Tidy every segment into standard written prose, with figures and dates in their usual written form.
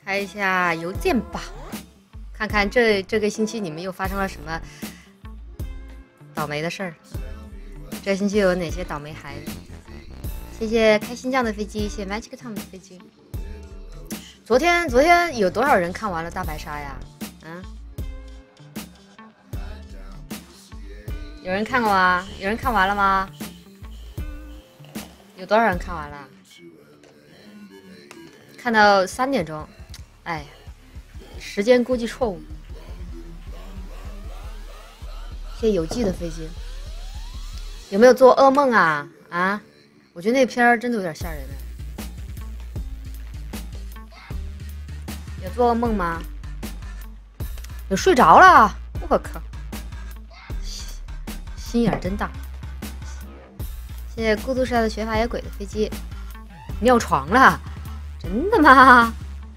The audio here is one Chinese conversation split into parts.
开一下邮件吧，看看这个星期你们又发生了什么倒霉的事儿。这个星期有哪些倒霉孩子？谢谢开心酱的飞机，谢谢 Magic Tom 的飞机。昨天有多少人看完了大白鲨呀？嗯，有人看过吗？有人看完了吗？有多少人看完了？看到3点钟，哎呀，时间估计错误。谢谢有记的飞机。有没有做噩梦啊？啊，我觉得那片儿真的有点吓人呢。有做噩梦吗？有睡着了？我靠，心眼真大。谢谢孤独山的学法野鬼的飞机。尿床了？真的吗？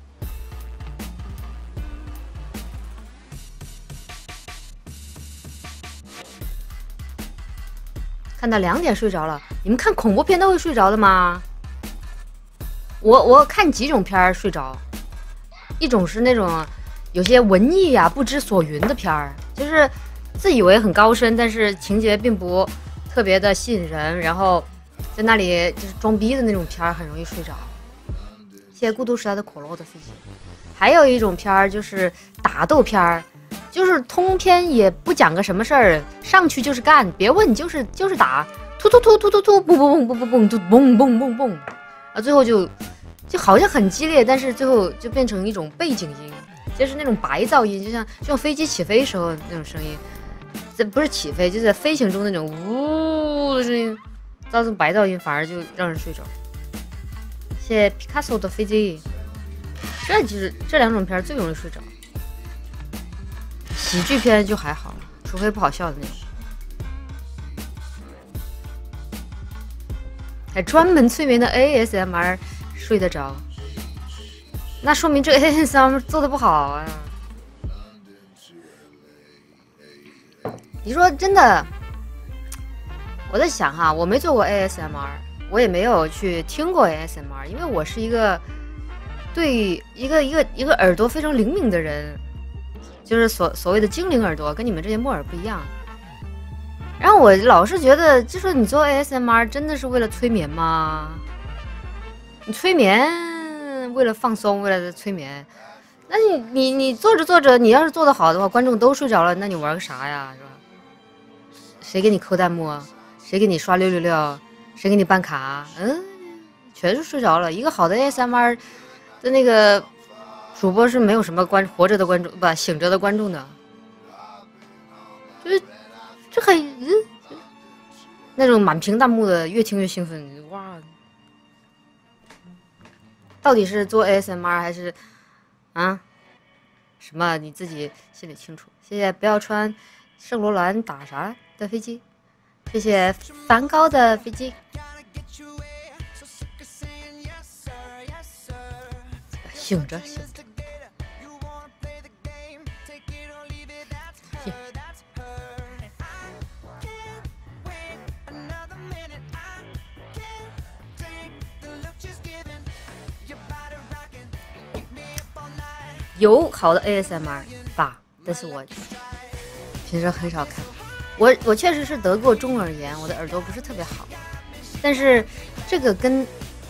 看到2点睡着了。你们看恐怖片都会睡着的吗？我看几种片儿睡着，一种是那种有些文艺呀、不知所云的片儿，就是自以为很高深，但是情节并不特别的吸引人，然后在那里就是装逼的那种片儿，很容易睡着。谢谢孤独时代的可乐的飞机。还有一种片儿就是打斗片儿，就是通篇也不讲个什么事儿，上去就是干，别问，就是打，突突突突突突，嘣嘣嘣嘣嘣嘣，突嘣嘣嘣嘣，啊，最后就好像很激烈，但是最后就变成一种背景音，就是那种白噪音，就像飞机起飞时候那种声音，这不是起飞，就是在飞行中那种呜的声音，造成白噪音，反而就让人睡着。谢谢皮卡丘的飞机。这2种片最容易睡着。喜剧片就还好，除非不好笑的那种。还专门催眠的 ASMR 睡得着，那说明这 ASMR 做的不好啊。你说真的，我在想哈，我没做过 ASMR， 我也没有去听过 ASMR， 因为我是一个对一个耳朵非常灵敏的人。就是所谓的精灵耳朵，跟你们这些木耳不一样。然后我老是觉得，就说你做 ASMR 真的是为了催眠吗？你催眠为了放松，为了催眠，那你做着做着，你要是做得好的话，观众都睡着了，那你玩个啥呀？是吧？谁给你扣弹幕？谁给你刷666？谁给你办卡？全是睡着了。一个好的 ASMR 的那个主播是没有什么活着的观众，不醒着的观众的，就是这很那种满屏弹幕的，越听越兴奋，哇！到底是做 ASMR 还是啊什么？你自己心里清楚。谢谢不要穿圣罗兰打啥的飞机，谢谢梵高的飞机。醒着。有好的 ASMR 吧，但是我平时很少看。我确实是得过中耳炎，我的耳朵不是特别好，但是这个跟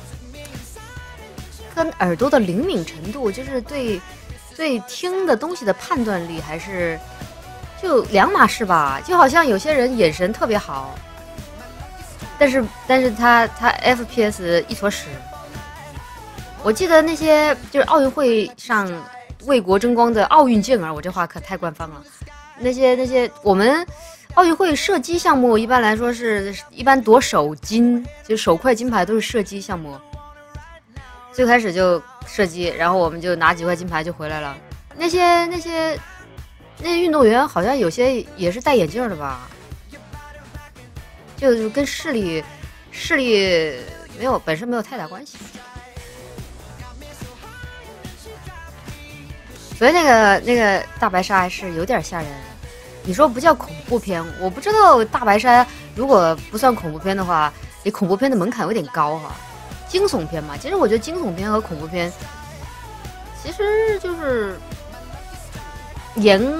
耳朵的灵敏程度，就是对听的东西的判断力，还是就两码事吧。就好像有些人眼神特别好，但是他 FPS 一坨屎。我记得那些就是奥运会上为国争光的奥运健儿，我这话可太官方了。那些我们奥运会射击项目一般来说是一般夺首金，就首块金牌都是射击项目。最开始就射击，然后我们就拿几块金牌就回来了。那些运动员好像有些也是戴眼镜的吧，就跟视力本身没有太大关系。所以那个大白鲨还是有点吓人。你说不叫恐怖片，我不知道大白鲨如果不算恐怖片的话，离恐怖片的门槛有点高哈。惊悚片嘛，其实我觉得惊悚片和恐怖片其实就是严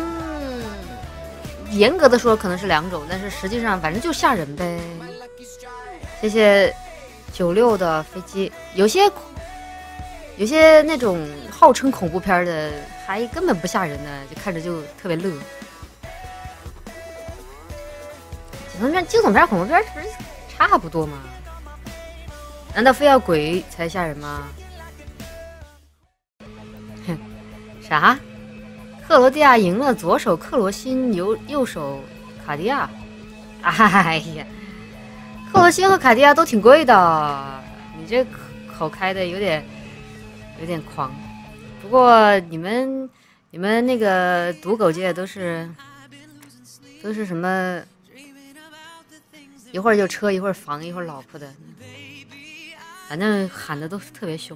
格的说可能是2种，但是实际上反正就吓人呗。谢谢96的飞机，有些那种号称恐怖片的，还根本不吓人呢，就看着就特别乐。惊悚片、恐怖片不是差不多吗？难道非要鬼才吓人吗？哼，啥？克罗地亚赢了，左手克罗辛，右手卡地亚。哎呀，克罗辛和卡地亚都挺贵的，你这口开的有点狂。不过你们那个赌狗界都是什么？一会儿就车，一会儿房，一会儿老婆的，反正喊的都是特别凶。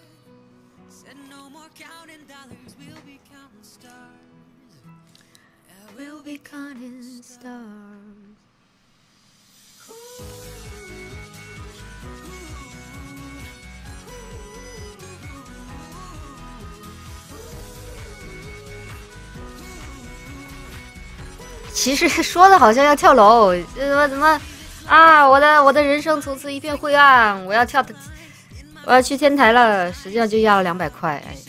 其实说的好像要跳楼，怎么啊？我的人生从此一片灰暗，我要去天台了，实际上就压了200块。哎，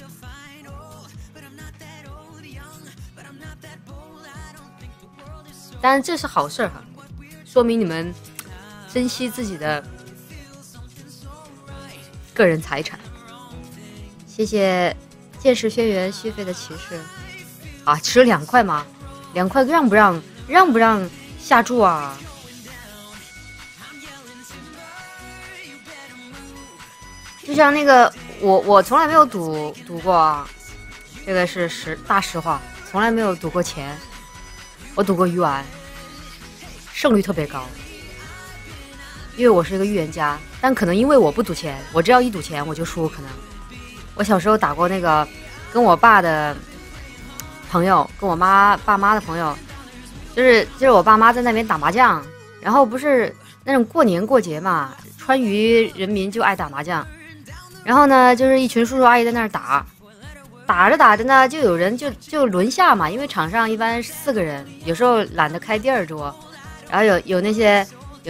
当然这是好事哈，说明你们珍惜自己的个人财产。谢谢剑士轩辕续费的骑士啊，吃2块吗？2块让不让下注啊？就像那个我从来没有赌过啊，这个是大实话，从来没有赌过钱。我赌过鱼丸，胜率特别高，因为我是一个预言家。但可能因为我不赌钱，我只要一赌钱我就输。可能我小时候打过那个，跟我爸的朋友，跟我爸妈的朋友，就是我爸妈在那边打麻将，然后不是那种过年过节嘛，川渝人民就爱打麻将，然后呢就是一群叔叔阿姨在那儿打着呢，就有人就轮下嘛，因为场上一般4个人，有时候懒得开第2桌，然后有那些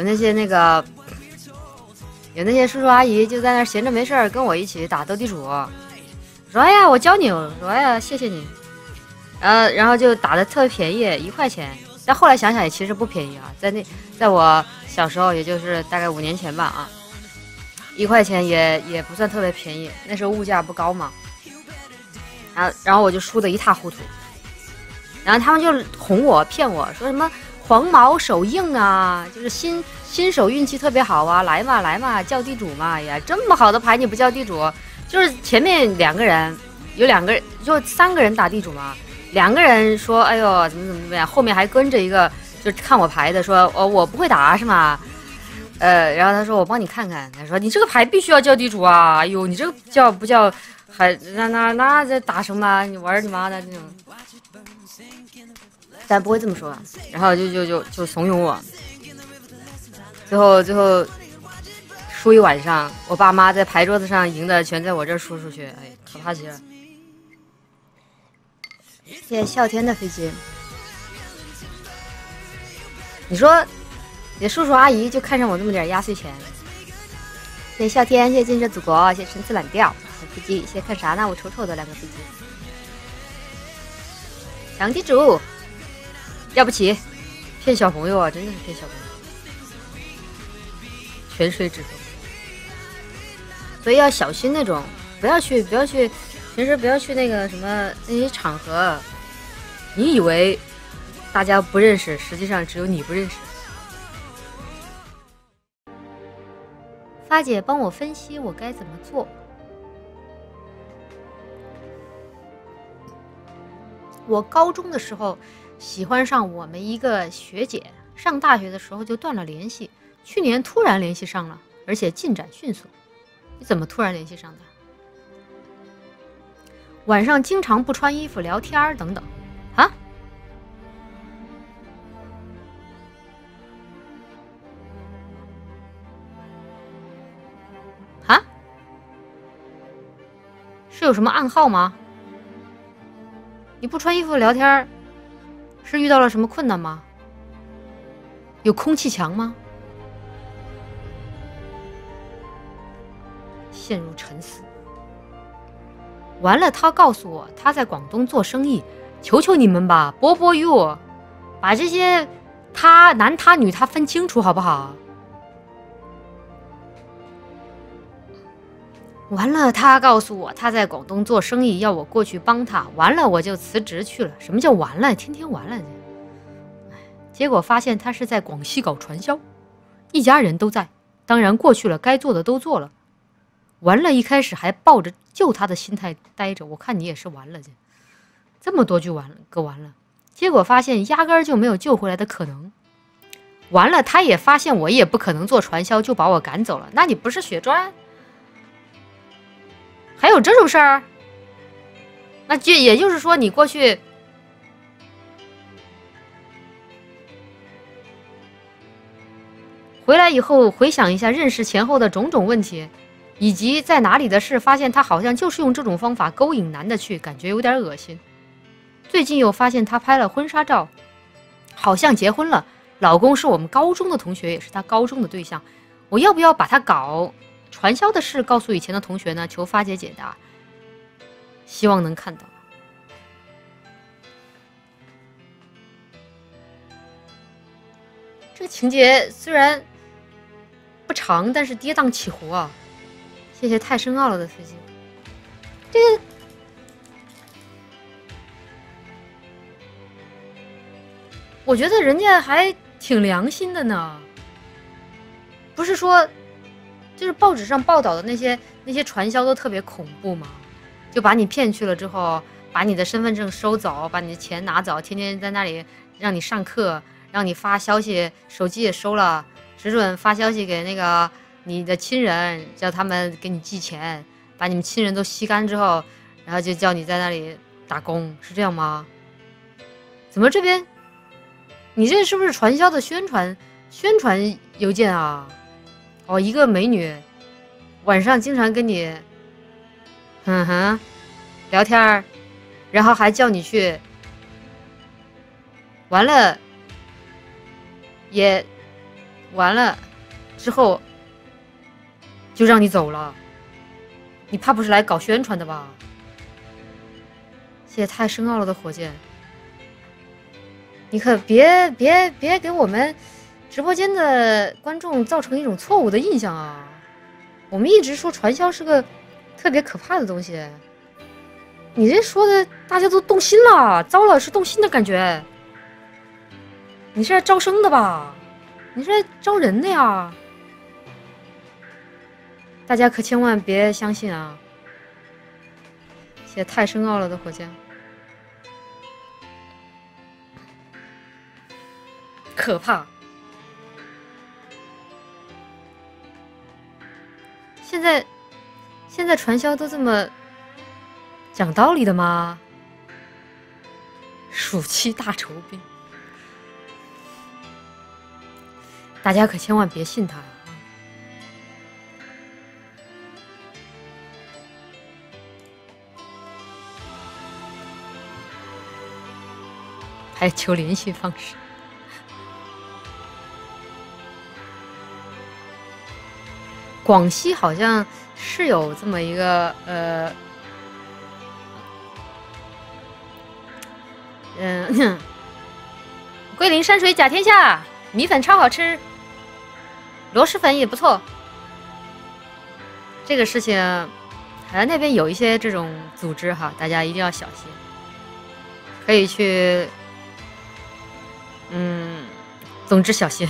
叔叔阿姨就在那闲着没事儿跟我一起打斗地主，说哎呀我教你，我说哎呀谢谢你，然后就打的特别便宜，1块钱，但后来想想也其实不便宜啊，在我小时候，也就是大概5年前吧啊，1块钱也不算特别便宜，那时候物价不高嘛。然后我就输得一塌糊涂，然后他们就哄我骗我说什么黄毛手硬啊，就是新手运气特别好啊，来嘛叫地主嘛，呀这么好的牌你不叫地主，就是前面2个人有2个人就3个人打地主嘛，2个人说哎呦怎么样，后面还跟着一个就看我牌的说我不会打是吗？然后他说我帮你看看，他说你这个牌必须要叫地主啊，哎呦你这个叫不叫？还那在打什么？你玩你妈的那种，但不会这么说。然后就怂恿我，最后输一晚上，我爸妈在牌桌子上赢的全在我这儿输出去，哎，可怕极了。谢谢笑天的飞机。你说，你的叔叔阿姨就看上我这么点压岁钱？谢谢笑天，谢谢金蛇祖国，谢谢神次懒调。飞机，现在看啥呢？我瞅瞅的2个飞机，抢地主，要不起，骗小朋友啊，真的是骗小朋友，泉水之风。所以要小心那种，不要去，平时不要去那个什么那些场合，你以为大家不认识，实际上只有你不认识。发姐帮我分析我该怎么做。我高中的时候喜欢上我们一个学姐，上大学的时候就断了联系，去年突然联系上了，而且进展迅速。你怎么突然联系上的？晚上经常不穿衣服聊天等等。啊？是有什么暗号吗？你不穿衣服聊天，是遇到了什么困难吗？有空气墙吗？陷入沉思。完了，他告诉我他在广东做生意，求求你们吧，波波与我，把这些他男他女他分清楚好不好？完了，他告诉我他在广东做生意，要我过去帮他。完了，我就辞职去了。什么叫完了？天天完了。结果发现他是在广西搞传销，一家人都在，当然过去了，该做的都做了。完了，一开始还抱着救他的心态待着，我看你也是完了，这么多句完了，搁完了，结果发现压根儿就没有救回来的可能。完了，他也发现我也不可能做传销，就把我赶走了。那你不是血赚？还有这种事儿？那就也就是说，你过去回来以后，回想一下认识前后的种种问题。以及在哪里的事，发现他好像就是用这种方法勾引男的去，感觉有点恶心。最近又发现他拍了婚纱照，好像结婚了，老公是我们高中的同学，也是他高中的对象。我要不要把他搞传销的事告诉以前的同学呢？求发姐解答，希望能看到。这个情节虽然不长，但是跌宕起伏啊。谢谢太深奥了的飞机。这个我觉得人家还挺良心的呢，不是说就是报纸上报道的那些传销都特别恐怖吗？就把你骗去了之后，把你的身份证收走，把你的钱拿走，天天在那里让你上课，让你发消息，手机也收了，只准发消息给那个你的亲人，叫他们给你寄钱，把你们亲人都吸干之后，然后就叫你在那里打工，是这样吗？怎么这边你这是不是传销的宣传邮件啊？哦，一个美女晚上经常跟你聊天，然后还叫你去，完了也完了之后就让你走了，你怕不是来搞宣传的吧？谢谢太深奥了的火箭，你可别给我们直播间的观众造成一种错误的印象啊！我们一直说传销是个特别可怕的东西，你这说的大家都动心了，糟了，是动心的感觉。你是来招生的吧？你是来招人的呀？大家可千万别相信啊！谢谢太深奥了的火箭，可怕。现在传销都这么讲道理的吗？暑期大酬宾，大家可千万别信他。还求联系方式。广西好像是有这么一个桂林山水甲天下，米粉超好吃，螺蛳粉也不错。这个事情好像那边有一些这种组织哈，大家一定要小心，可以去总之小心。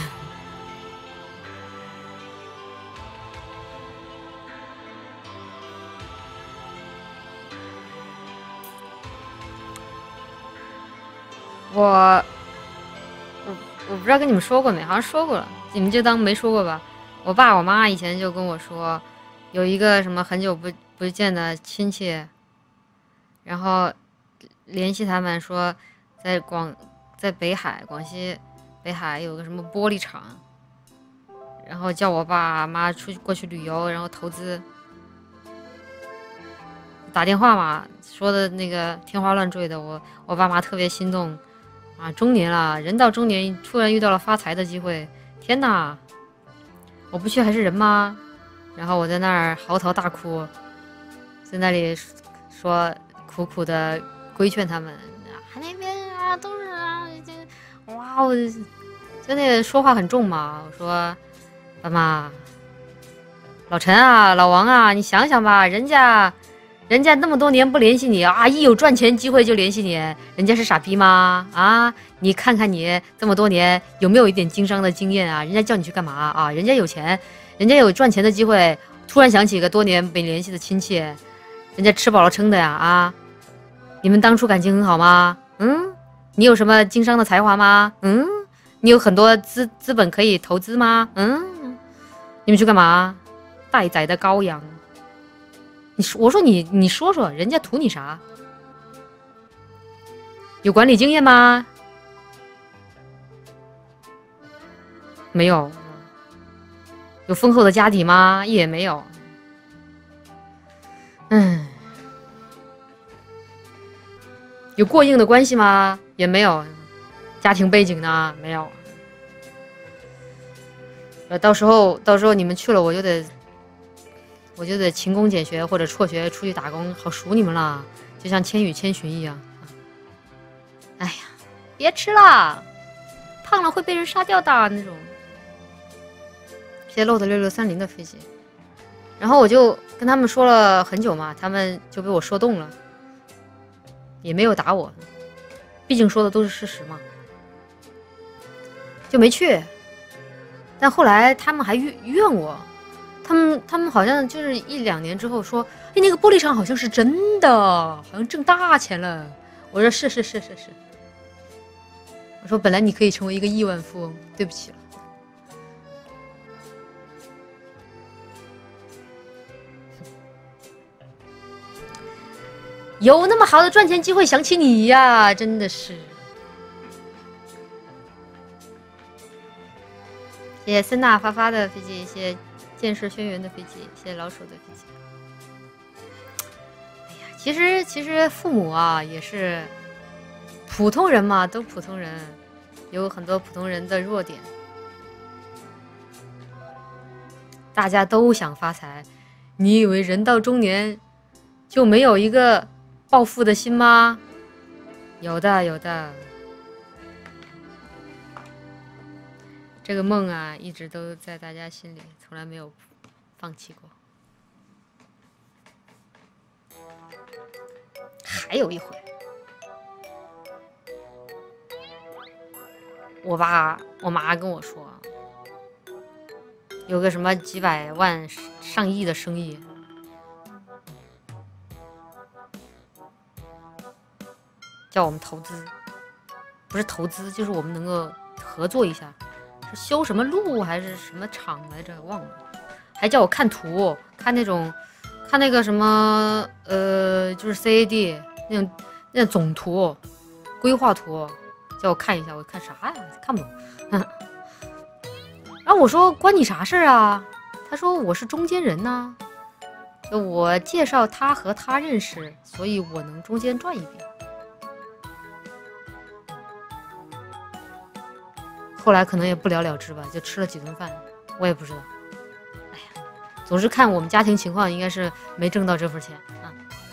我不知道跟你们说过没，好像说过了，你们就当没说过吧。我爸我妈以前就跟我说，有一个什么很久不见的亲戚，然后联系他们说，在北海，广西北海有个什么玻璃厂，然后叫我爸妈过去旅游，然后投资。 打电话嘛，说的那个天花乱坠的，我爸妈特别心动啊，中年了，人到中年突然遇到了发财的机会，天哪，我不去还是人吗？然后我在那儿嚎啕大哭，在那里说苦苦的规劝他们，那边啊都是啊，哇，我就那说话很重嘛，我说爸妈。老陈啊，老王啊，你想想吧，人家那么多年不联系你啊，一有赚钱机会就联系你，人家是傻逼吗？啊，你看看你这么多年有没有一点经商的经验啊？人家叫你去干嘛啊？人家有钱，人家有赚钱的机会，突然想起一个多年没联系的亲戚，人家吃饱了撑的呀啊！你们当初感情很好吗？嗯，你有什么经商的才华吗？嗯，你有很多资本可以投资吗？嗯，你们去干嘛？待宰的羔羊，我说你说说，人家图你啥？有管理经验吗？没有。有丰厚的家底吗？也没有。有过硬的关系吗？也没有。家庭背景呢？没有。到时候你们去了，我就得勤工俭学或者辍学出去打工，好数你们了，就像千与千寻一样。哎呀，别吃了，胖了会被人杀掉的那种。泄露的6630的飞机，然后我就跟他们说了很久嘛，他们就被我说动了，也没有打我，毕竟说的都是事实嘛，就没去。但后来他们还怨我。他们好像就是1-2年之后说，哎，那个玻璃厂好像是真的，好像挣大钱了。我说是。我说本来你可以成为一个亿万富翁，对不起了。有那么好的赚钱机会，想起你呀，真的是。谢谢森纳发的飞机，谢谢剑士轩辕的飞机，谢谢老鼠的飞机。哎呀，其实父母啊也是普通人嘛，都普通人，有很多普通人的弱点。大家都想发财，你以为人到中年就没有一个暴富的心吗？有的。这个梦啊，一直都在大家心里，从来没有放弃过。还有一回，我爸我妈跟我说，有个什么几百万、上亿的生意，叫我们投资，不是投资，就是我们能够合作一下。是修什么路还是什么厂来着？忘了，还叫我看图，看那个什么就是 CAD 那种总图、规划图，叫我看一下。我看啥呀？看不懂。然后我说关你啥事啊？他说我是中间人呐，就我介绍他和他认识，所以我能中间转一遍。后来可能也不了了之吧，就吃了几顿饭，我也不知道。哎呀，总之看我们家庭情况，应该是没挣到这份钱啊。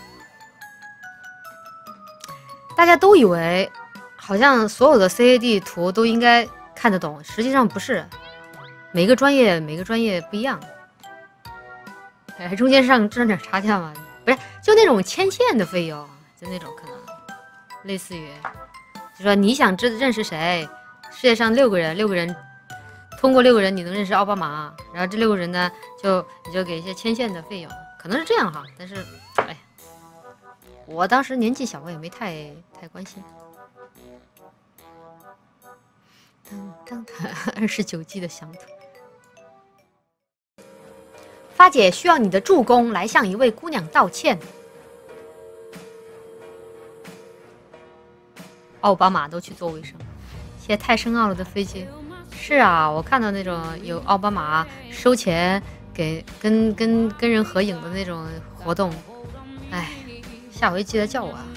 大家都以为好像所有的 CAD 图都应该看得懂，实际上不是，每个专业不一样。哎，中间挣点差价嘛，不是就那种牵线的费用，就那种可能类似于，就说你想认识谁。世界上6个人，通过6个人你能认识奥巴马，然后这6个人呢，你就给一些牵线的费用，可能是这样哈。但是，哎，我当时年纪小，我也没太关心。29G 的乡土，发姐需要你的助攻来向一位姑娘道歉。奥巴马都去做卫生。谢太深奥了的飞机，是啊，我看到那种有奥巴马收钱给跟人合影的那种活动，哎， 下回记得叫我啊。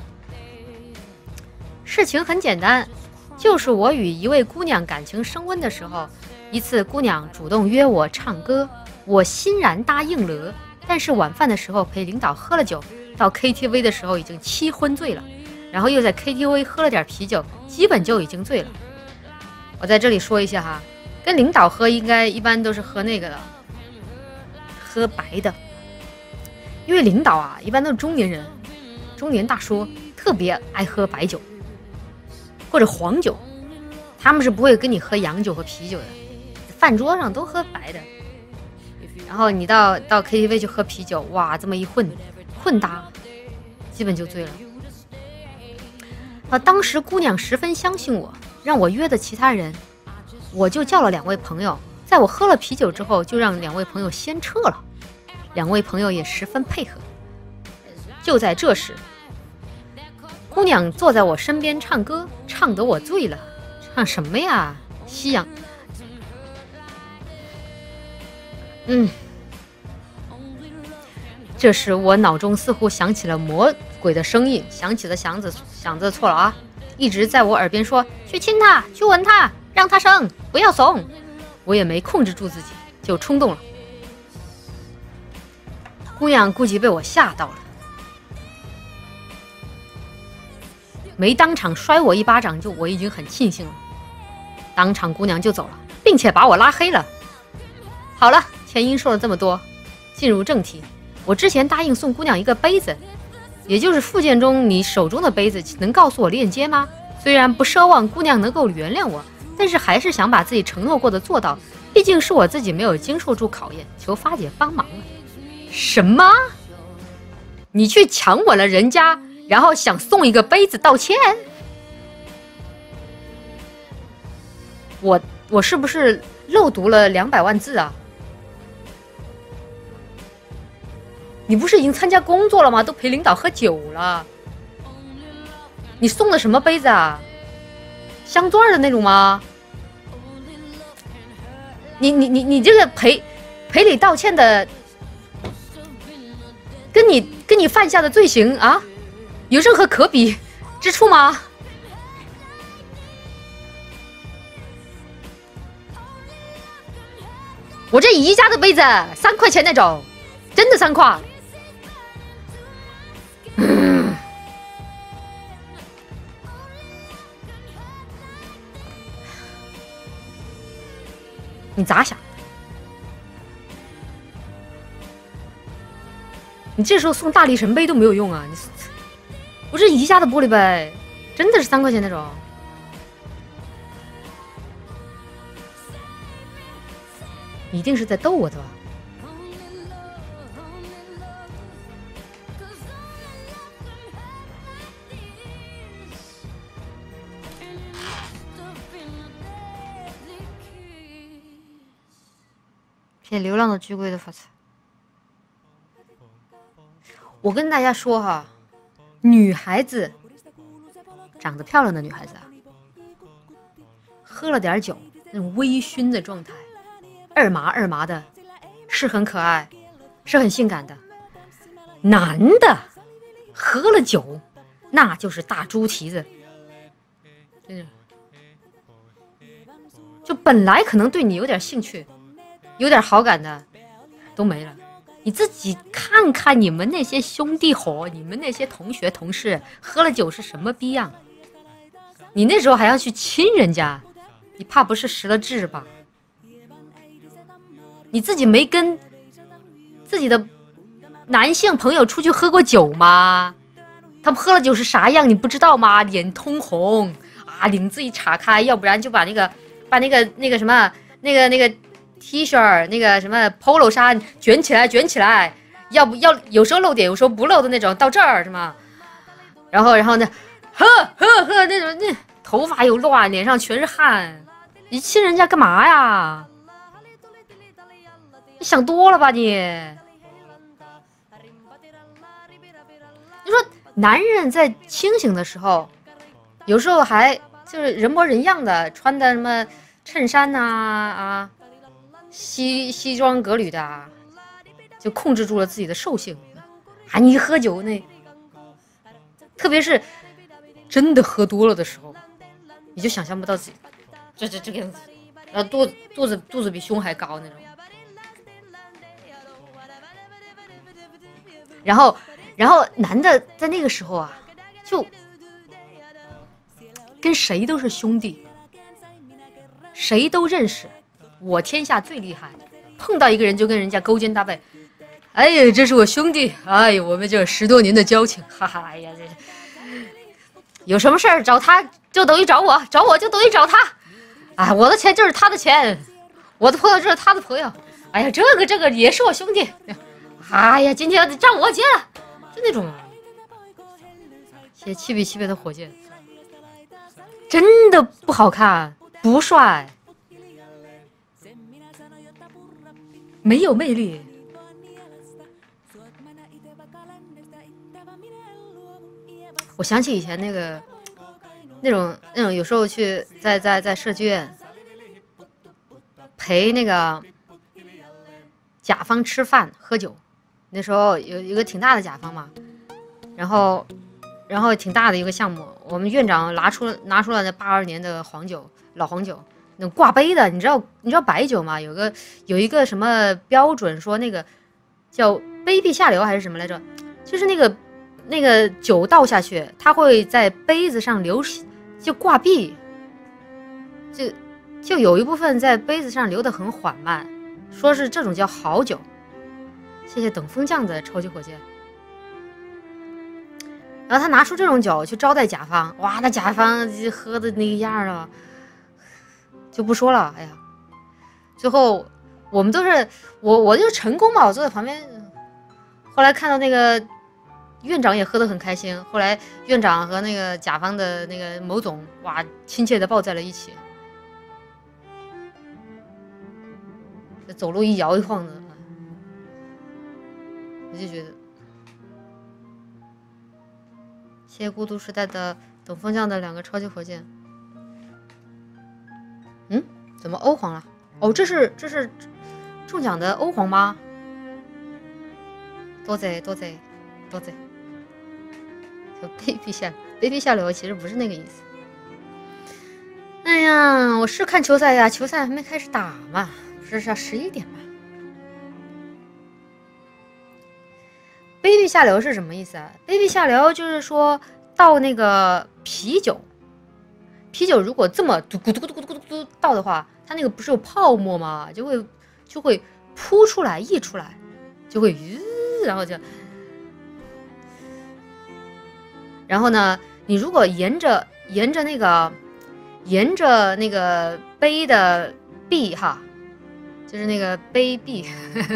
事情很简单，就是我与一位姑娘感情升温的时候，一次姑娘主动约我唱歌，我欣然答应了。但是晚饭的时候陪领导喝了酒，到 KTV 的时候已经七荤醉了，然后又在 KTV 喝了点啤酒，基本就已经醉了。我在这里说一下哈，跟领导喝应该一般都是喝那个的，喝白的，因为领导啊一般都是中年人，中年大叔，特别爱喝白酒或者黄酒，他们是不会跟你喝洋酒和啤酒的，饭桌上都喝白的。然后你到 KTV 去喝啤酒，哇，这么一混搭，基本就醉了。当时姑娘十分相信我，让我约的其他人，我就叫了2位朋友，在我喝了啤酒之后，就让2位朋友先撤了。2位朋友也十分配合。就在这时，姑娘坐在我身边唱歌，唱得我醉了。唱什么呀？夕阳。这时我脑中似乎响起了魔鬼的声音，响起的响字错了啊，一直在我耳边说：去亲他，去吻他，让他生，不要怂。我也没控制住自己，就冲动了。姑娘估计被我吓到了，没当场摔我一巴掌，我已经很庆幸了。当场姑娘就走了，并且把我拉黑了。好了，前因说了这么多，进入正题。我之前答应送姑娘一个杯子，也就是附件中你手中的杯子，能告诉我链接吗？虽然不奢望姑娘能够原谅我，但是还是想把自己承诺过的做到，毕竟是我自己没有经受住考验，求发姐帮忙了。什么？你去强吻了人家，然后想送一个杯子道歉？我是不是漏读了200万字啊？你不是已经参加工作了吗？都陪领导喝酒了，你送的什么杯子啊？镶钻的那种吗？你这个赔礼道歉的，跟你犯下的罪行啊，有任何可比之处吗？我这宜家的杯子3块钱那种，真的3块。你咋想？你这时候送大力神杯都没有用啊！我这宜家的玻璃杯，真的是3块钱那种。你一定是在逗我的吧？骗流浪的巨贵的发财。我跟大家说哈，女孩子长得漂亮的女孩子啊，喝了点酒，那种微醺的状态，二麻的，是很可爱，是很性感的。男的喝了酒，那就是大猪蹄子，真的。就本来可能对你有点兴趣，有点好感的，都没了。你自己看看你们那些兄弟伙，你们那些同学同事，喝了酒是什么逼样？你那时候还要去亲人家，你怕不是失了智吧？你自己没跟自己的男性朋友出去喝过酒吗？他们喝了酒是啥样，你不知道吗？脸通红啊，领子一岔开，要不然就把那个什么那个 T 恤那个什么 polo 衫卷起来，要不要有时候露点，有时候不露的那种，到这儿是吗？然后呢，喝那种，那头发又乱，脸上全是汗，你亲人家干嘛呀？你想多了吧你？你说男人在清醒的时候，有时候还就是人模人样的，穿的什么衬衫啊西装革履的啊，就控制住了自己的兽性。啊，你一喝酒那特别是真的喝多了的时候，你就想象不到自己这个样子，然后肚子比胸还高那种。然后男的在那个时候啊，就跟谁都是兄弟，谁都认识，我天下最厉害，碰到一个人就跟人家勾肩搭背。哎呀，这是我兄弟，哎呀，我们这10多年的交情，哈哈，哎呀，这有什么事儿找他就等于找我，找我就等于找他，啊，我的钱就是他的钱，我的朋友就是他的朋友，哎呀，这个也是我兄弟，哎呀，今天账我结了，就那种写7比7倍的火箭，真的不好看，不帅，没有魅力。我想起以前那种有时候去在社剧院陪那个甲方吃饭喝酒，那时候有一个挺大的甲方嘛，然后挺大的一个项目，我们院长拿出了那82年的老黄酒，那种挂杯的，你知道白酒吗？有一个什么标准说那个叫杯壁下流还是什么来着？就是那个酒倒下去，它会在杯子上流，就挂壁，就有一部分在杯子上流得很缓慢，说是这种叫好酒。谢谢等风匠的超级火箭。然后他拿出这种酒去招待甲方，哇，那甲方喝的那个样啊，就不说了。哎呀，最后我们都是我就成功嘛，我坐在旁边。后来看到那个院长也喝得很开心，后来院长和那个甲方的那个某总，哇，亲切的抱在了一起，走路一摇一晃的，我就觉得，谢谢孤独时代的等风匠的2个超级火箭。怎么欧皇了？哦，这是中奖的欧皇吗？多谢。就卑鄙下流其实不是那个意思。哎呀，我是看球赛呀，球赛还没开始打嘛，不是11点嘛。卑鄙下流是什么意思啊？卑鄙下流就是说倒那个啤酒如果这么嘟咕嘟咕嘟咕嘟咕嘟倒的话，它那个不是有泡沫吗？就会扑出来溢出来，就会然后呢，你如果沿着那个杯的壁哈，就是那个杯壁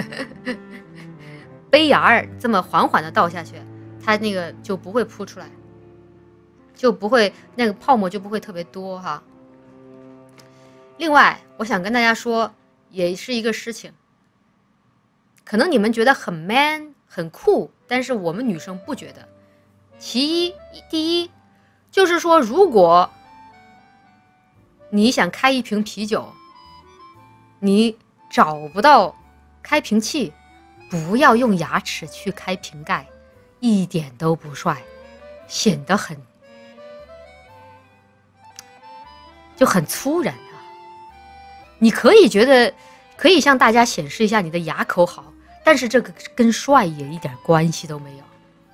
杯沿儿这么缓缓的倒下去，它那个就不会扑出来，就不会那个泡沫就不会特别多哈。另外，我想跟大家说，也是一个事情，可能你们觉得很 man 很酷，但是我们女生不觉得。第一，就是说，如果你想开一瓶啤酒，你找不到开瓶器，不要用牙齿去开瓶盖，一点都不帅，显得很粗人啊。你可以觉得可以向大家显示一下你的牙口好，但是这个跟帅也一点关系都没有。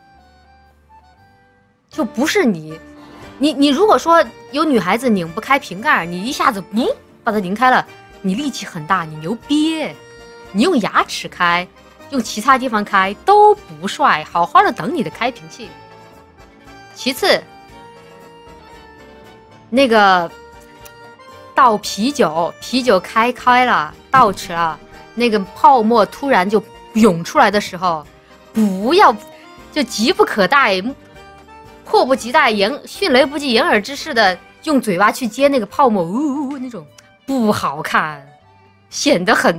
就不是你如果说有女孩子拧不开瓶盖，你一下子把它拧开了，你力气很大，你牛逼。你用牙齿开，用其他地方开都不帅，好好的等你的开瓶器。其次，那个倒啤酒开了，倒起了，那个泡沫突然就涌出来的时候，不要就急不可待，迫不及待，迅雷不及掩耳之势的用嘴巴去接那个泡沫，那种不好看，显得很，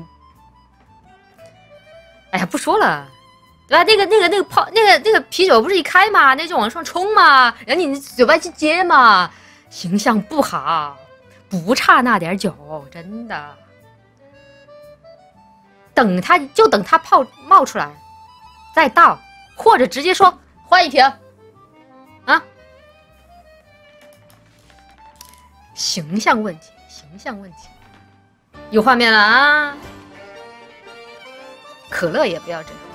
哎呀，不说了，对吧？那个啤酒不是一开嘛，那就往上冲嘛，然后你嘴巴去接嘛，形象不好，不差那点酒，真的。等它泡冒出来，再倒，或者直接说换一瓶。 啊？形象问题，形象问题，有画面了啊！可乐也不要这样。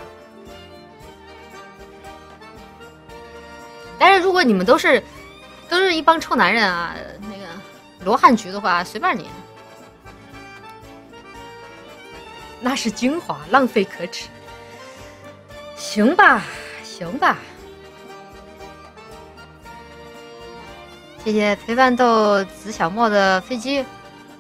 但是如果你们都是一帮臭男人啊，那个罗汉局的话，随便你。那是精华，浪费可耻。行吧，行吧。谢谢陪伴豆子小莫的飞机，谢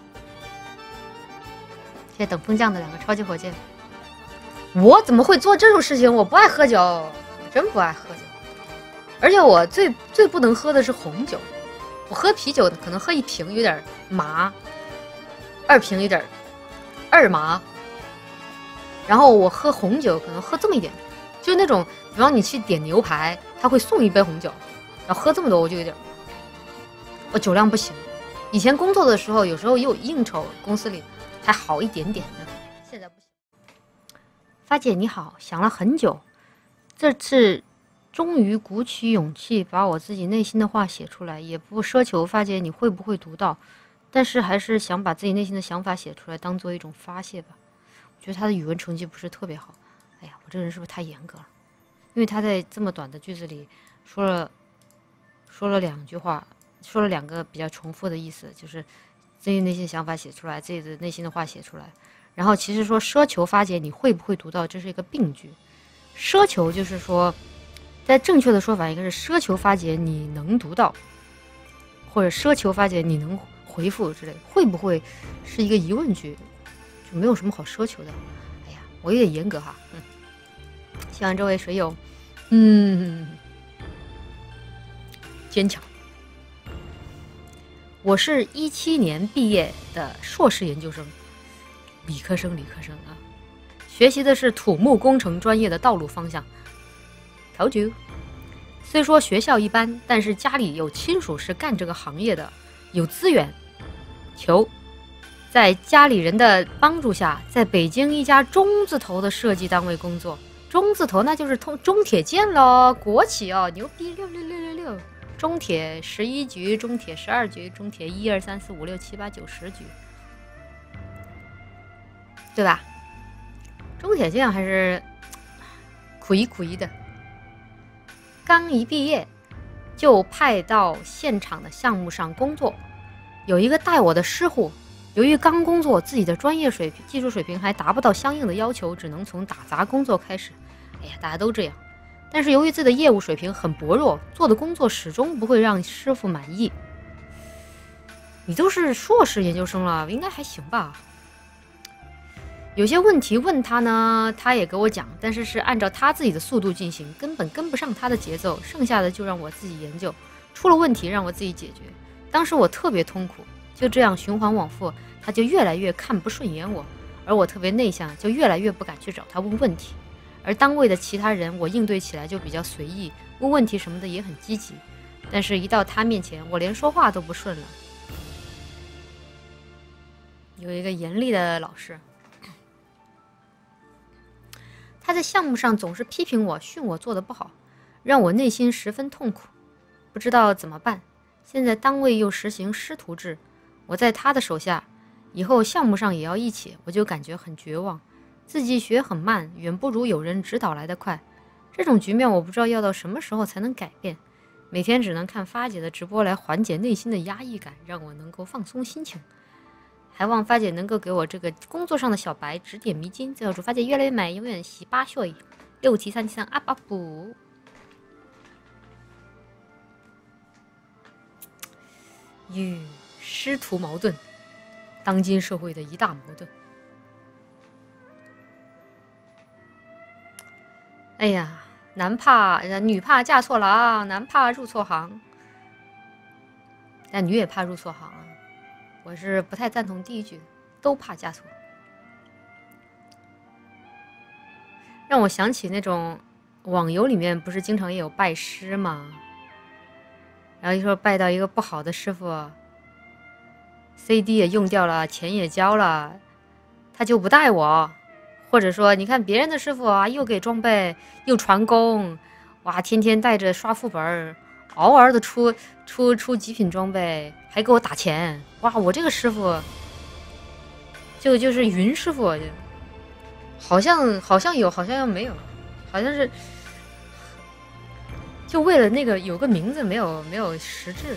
谢等风降的2个超级火箭。我怎么会做这种事情？我不爱喝酒，我真不爱喝酒。而且我最不能喝的是红酒，我喝啤酒可能喝1瓶有点麻，2瓶有点2麻，然后我喝红酒可能喝这么一点，就那种，比方你去点牛排，他会送1杯红酒，然后喝这么多我就有点，我酒量不行。以前工作的时候，有时候也有应酬，公司里还好一点点的，现在不行。发姐你好，想了很久，这次终于鼓起勇气把我自己内心的话写出来，也不奢求发姐你会不会读到，但是还是想把自己内心的想法写出来，当做一种发泄吧。我觉得他的语文成绩不是特别好，哎呀，我这个人是不是太严格了？因为他在这么短的句子里说了2句话，说了2个比较重复的意思，就是自己内心想法写出来，自己的内心的话写出来。然后其实说奢求发姐你会不会读到，这是一个病句。奢求就是说，在正确的说法应该是奢求发姐你能读到，或者奢求发姐你能回复之类。会不会是一个疑问句，就没有什么好奢求的。哎呀，我有点严格哈。希望这位水友，坚强。我是17年毕业的硕士研究生，理科生啊，学习的是土木工程专业的道路方向。Told you。虽说学校一般，但是家里有亲属是干这个行业的，有资源，求在家里人的帮助下，在北京一家中字头的设计单位工作。中字头那就是中铁建咯，国企哦，牛逼！666666，中铁11局，中铁12局，中铁1、2、3、4、5、6、7、8、9、10局，对吧？中铁建还是苦一的。刚一毕业就派到现场的项目上工作，有一个带我的师傅，由于刚工作，自己的专业技术水平还达不到相应的要求，只能从打杂工作开始。哎呀，大家都这样。但是由于自己的业务水平很薄弱，做的工作始终不会让师傅满意。你都是硕士研究生了，应该还行吧？有些问题问他呢，他也给我讲，但是按照他自己的速度进行，根本跟不上他的节奏，剩下的就让我自己研究，出了问题让我自己解决。当时我特别痛苦，就这样循环往复，他就越来越看不顺眼我，而我特别内向，就越来越不敢去找他问问题。而单位的其他人，我应对起来就比较随意，问问题什么的也很积极，但是一到他面前，我连说话都不顺了。有一个严厉的老师，他在项目上总是批评我、训我做得不好，让我内心十分痛苦，不知道怎么办。现在单位又实行师徒制，我在他的手下，以后项目上也要一起，我就感觉很绝望。自己学很慢，远不如有人指导来得快。这种局面我不知道要到什么时候才能改变，每天只能看发姐的直播来缓解内心的压抑感，让我能够放松心情。还望发姐能够给我这个工作上的小白指点迷津。最后祝发姐越来越美，永远喜8岁67373 up up。师徒矛盾，当今社会的一大矛盾。哎呀，女怕嫁错郎，男怕入错行。但女也怕入错行啊。我是不太赞同第一句，都怕嫁错。让我想起那种网游里面不是经常也有拜师吗？然后一说拜到一个不好的师傅 ，CD 也用掉了，钱也交了，他就不带我。或者说，你看别人的师傅啊，又给装备，又传功，哇，天天带着刷副本， 嗷嗷的出极品装备，还给我打钱。哇，我这个师傅就是云师傅，好像有，好像又没有，好像是就为了那个有个名字，没有实质。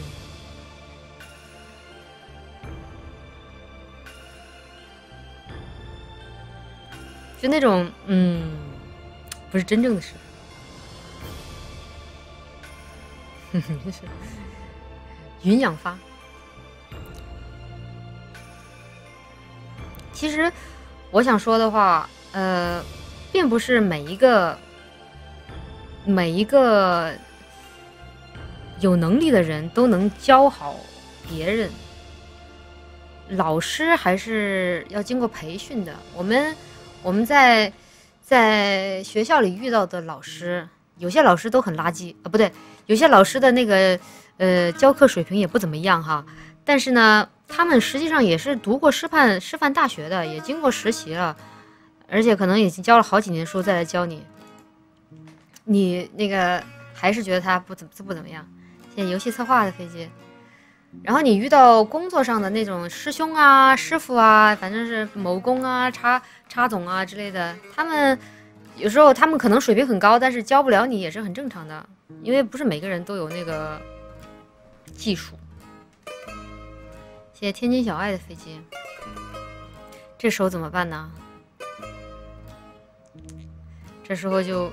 就那种不是真正的师傅，云养发。其实我想说的话，并不是每一个有能力的人都能教好别人。老师还是要经过培训的。我们在学校里遇到的老师，有些老师都很垃圾啊，不对，有些老师的那个教课水平也不怎么样哈。但是呢，他们实际上也是读过师范大学的，也经过实习了，而且可能已经教了好几年书再来教你，你那个还是觉得他不怎么样。现在游戏策划的飞机。然后你遇到工作上的那种师兄啊、师傅啊，反正是某工啊、插总啊之类的，他们有时候他们可能水平很高，但是教不了你也是很正常的，因为不是每个人都有那个技术。谢谢天津小爱的飞机，这时候怎么办呢？这时候就，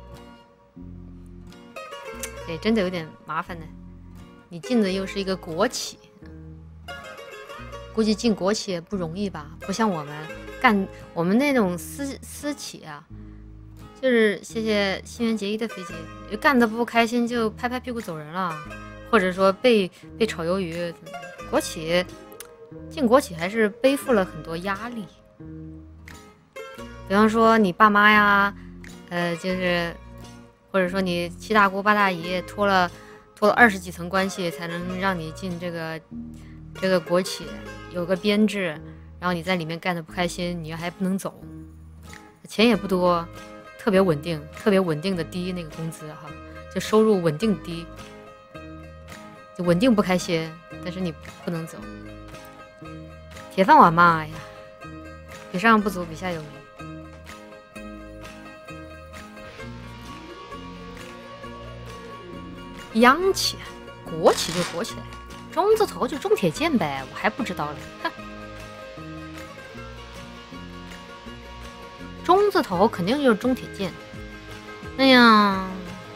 对，真的有点麻烦的。你进的又是一个国企，估计进国企也不容易吧？不像我们那种私企啊，就是谢谢新垣结衣的飞机，干得不开心就拍拍屁股走人了，或者说被炒鱿鱼。国企进国企还是背负了很多压力，比方说你爸妈呀，就是或者说你七大姑八大姨拖了20几层关系才能让你进这个国企，有个编制，然后你在里面干得不开心，你还不能走，钱也不多，特别稳定的低那个工资哈，就收入稳定低，就稳定不开心，但是你不能走，铁饭碗嘛，哎呀，比上不足，比下有余。央企，国企就国企，中字头就中铁建呗，我还不知道了。中字头肯定就是中铁建。哎呀，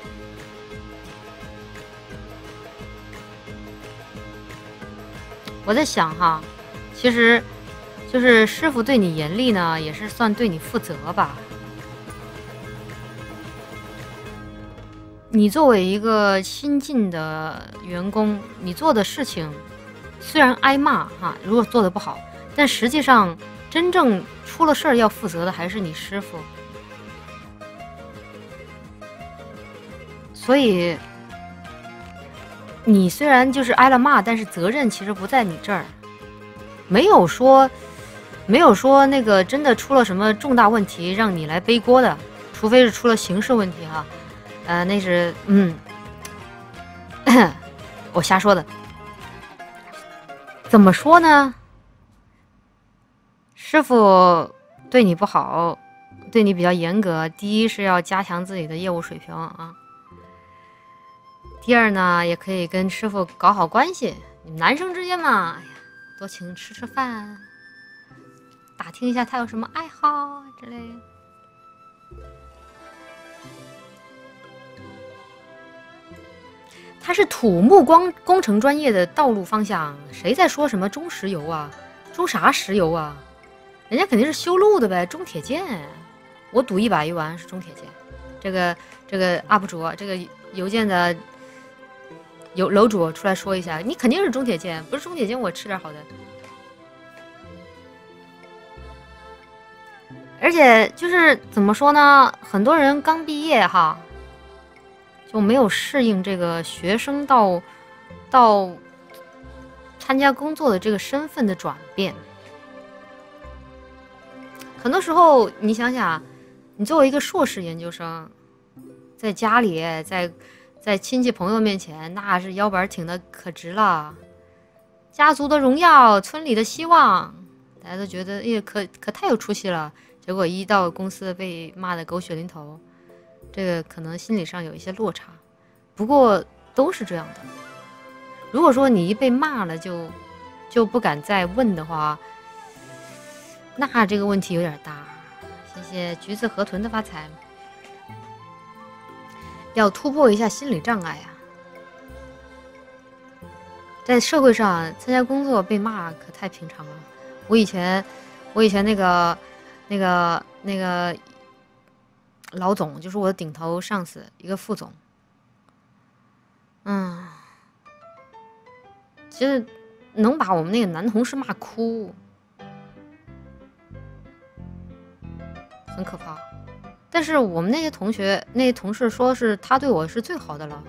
我在想哈，其实就是师傅对你严厉呢，也是算对你负责吧。你作为一个新进的员工，你做的事情虽然挨骂哈，如果做的不好，但实际上真正出了事儿要负责的还是你师傅。所以你虽然就是挨了骂，但是责任其实不在你这儿，没有说那个真的出了什么重大问题让你来背锅的，除非是出了刑事问题哈。那是我瞎说的。怎么说呢？师傅对你不好，对你比较严格。第一是要加强自己的业务水平啊。第二呢，也可以跟师傅搞好关系。你们男生之间嘛，哎呀，多请吃饭，打听一下他有什么爱好之类的。它是土木工程专业的道路方向，谁在说什么中石油啊？中啥石油啊？人家肯定是修路的呗，中铁建。我赌100一完是中铁建。这个 UP 主，这个邮件的楼主出来说一下，你肯定是中铁建，不是中铁建我吃点好的。而且就是怎么说呢，很多人刚毕业哈。就没有适应这个学生到参加工作的这个身份的转变。很多时候，你想想，你作为一个硕士研究生，在家里，在在亲戚朋友面前，那是腰板挺的可直了，家族的荣耀，村里的希望，大家都觉得哎可太有出息了。结果一到公司被骂得狗血淋头，这个可能心理上有一些落差。不过都是这样的。如果说你一被骂了就不敢再问的话，那这个问题有点大。谢谢橘子河豚的发财。要突破一下心理障碍啊！在社会上参加工作被骂可太平常了。我以前那个老总，就是我的顶头上司，一个副总。其实能把我们那个男同事骂哭，很可怕。但是我们那些同事说是他对我是最好的了。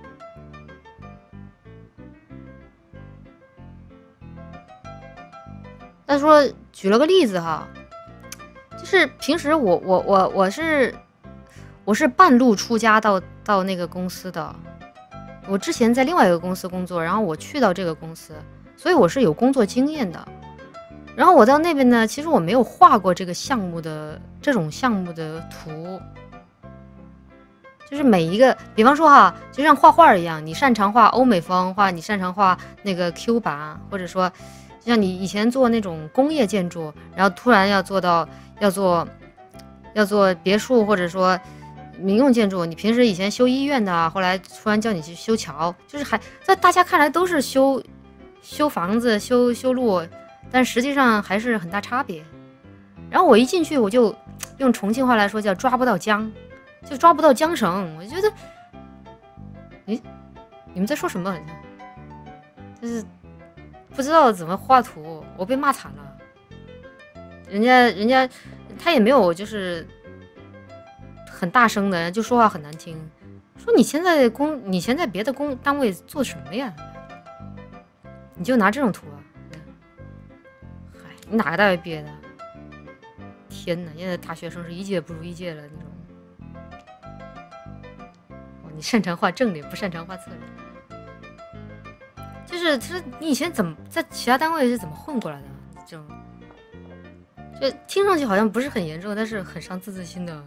他说举了个例子哈，就是平时我是半路出家到那个公司的。我之前在另外一个公司工作，然后我去到这个公司，所以我是有工作经验的。然后我到那边呢，其实我没有画过这种项目的图，就是每一个，比方说哈，就像画画一样，你擅长画欧美风，你擅长画那个 Q 版，或者说，就像你以前做那种工业建筑，然后突然要做别墅，或者说民用建筑，你平时以前修医院的，后来突然叫你去修桥，就是还在大家看来都是修房子、修路。但实际上还是很大差别。然后我一进去，我就用重庆话来说叫抓不到姜，就抓不到缰绳。我就觉得，你们在说什么？就是不知道怎么画图，我被骂惨了。人家他也没有就是很大声的，就说话很难听，说你现在别的单位做什么呀？你就拿这种图啊？你哪个大学毕业的？天哪！现在大学生是一届不如一届了那种。你擅长画正脸，不擅长画侧脸。就是你以前怎么在其他单位是怎么混过来的？这种，就听上去好像不是很严重，但是很伤自信的。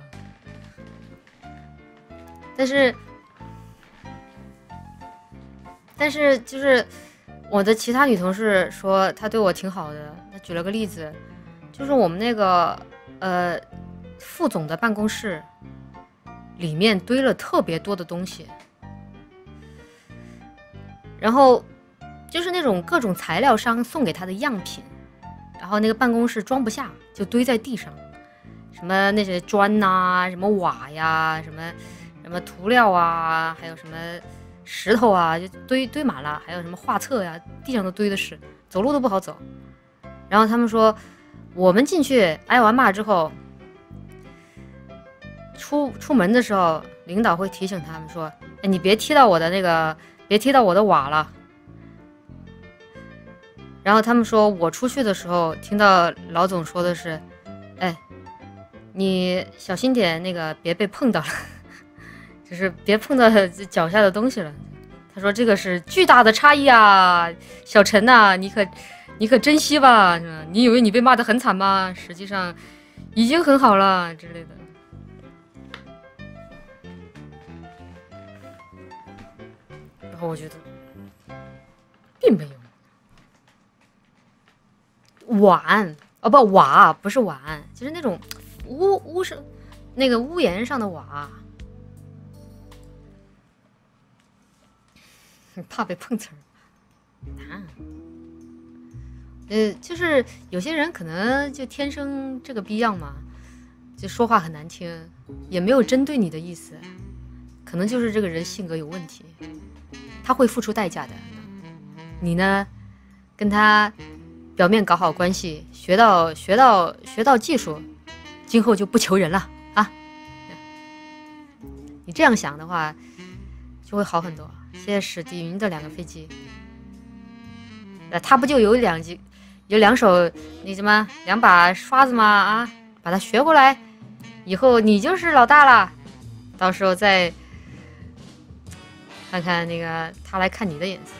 但是就是我的其他女同事说她对我挺好的。她举了个例子，就是我们那个副总的办公室里面堆了特别多的东西，然后就是那种各种材料商送给他的样品，然后那个办公室装不下，就堆在地上，什么那些砖呐、什么瓦呀、什么涂料啊，还有什么石头啊，就堆满了，还有什么画册呀，地上都堆的是，走路都不好走。然后他们说，我们进去挨完骂之后，出门的时候，领导会提醒他们说：“哎，你别踢到我的瓦了。”然后他们说，我出去的时候听到老总说的是：“哎，你小心点，那个别被碰到了，就是别碰到脚下的东西了。”他说这个是巨大的差异啊，小陈呐，你可珍惜吧，是吧？你以为你被骂得很惨吗？实际上已经很好了之类的。然后我觉得并没有。碗哦不瓦不是碗，就是那种屋是那个屋檐上的瓦。怕被碰瓷儿，就是有些人可能就天生这个逼样嘛，就说话很难听，也没有针对你的意思，可能就是这个人性格有问题，他会付出代价的。你呢，跟他表面搞好关系，学到技术，今后就不求人了啊！你这样想的话，就会好很多。谢谢史迪云的2个飞机，他不就有2手那什么2把刷子吗？啊，把它学过来，以后你就是老大了。到时候再看看那个他来看你的眼色，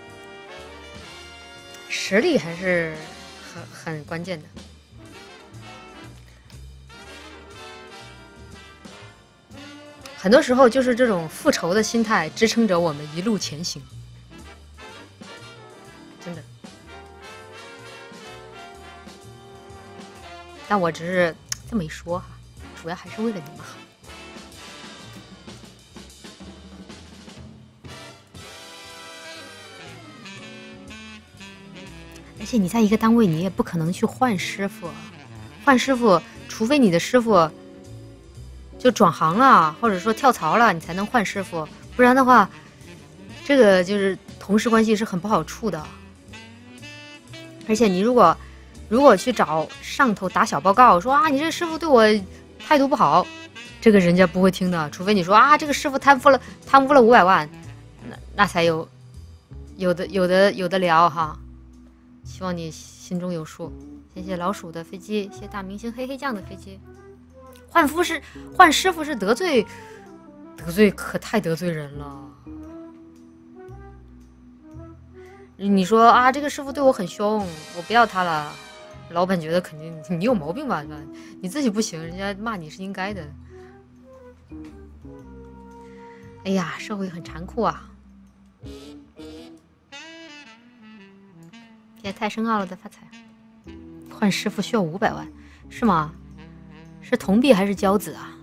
实力还是很关键的。很多时候就是这种复仇的心态支撑着我们一路前行，真的。但我只是这么一说哈，主要还是为了你们好。而且你在一个单位，你也不可能去换师傅，换师傅，除非你的师傅就转行了，或者说跳槽了，你才能换师傅，不然的话，这个就是同事关系是很不好处的。而且你如果去找上头打小报告，说啊你这个师傅对我态度不好，这个人家不会听的，除非你说啊这个师傅贪污了500万，那才有的聊哈。希望你心中有数。谢谢老鼠的飞机，谢谢大明星黑黑酱的飞机。换师傅是得罪，可太得罪人了。你说啊，这个师傅对我很凶，我不要他了。老板觉得肯定你有毛病吧？你自己不行，人家骂你是应该的。哎呀，社会很残酷啊！谢谢太深奥了的发财。换师傅需要500万，是吗？是铜币还是交子啊？